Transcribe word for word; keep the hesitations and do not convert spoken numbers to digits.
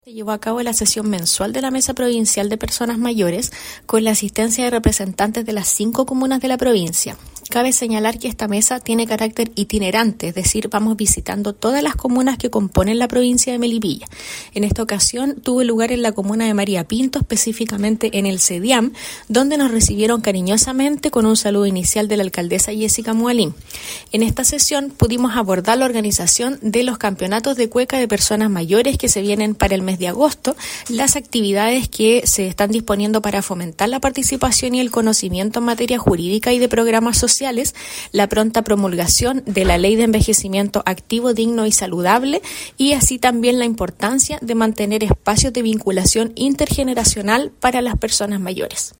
Se llevó a cabo la sesión mensual de la Mesa Provincial de Personas Mayores con la asistencia de representantes de las cinco comunas de la provincia. Cabe señalar que esta mesa tiene carácter itinerante, es decir, vamos visitando todas las comunas que componen la provincia de Melipilla. En esta ocasión tuvo lugar en la comuna de María Pinto, específicamente en el CEDIAM, donde nos recibieron cariñosamente con un saludo inicial de la alcaldesa Jessica Mualín. En esta sesión pudimos abordar la organización de los campeonatos de cueca de personas mayores que se vienen para el mes de agosto, las actividades que se están disponiendo para fomentar la participación y el conocimiento en materia jurídica y de programas sociales, la pronta promulgación de la Ley de Envejecimiento Activo, Digno y Saludable, y así también la importancia de mantener espacios de vinculación intergeneracional para las personas mayores.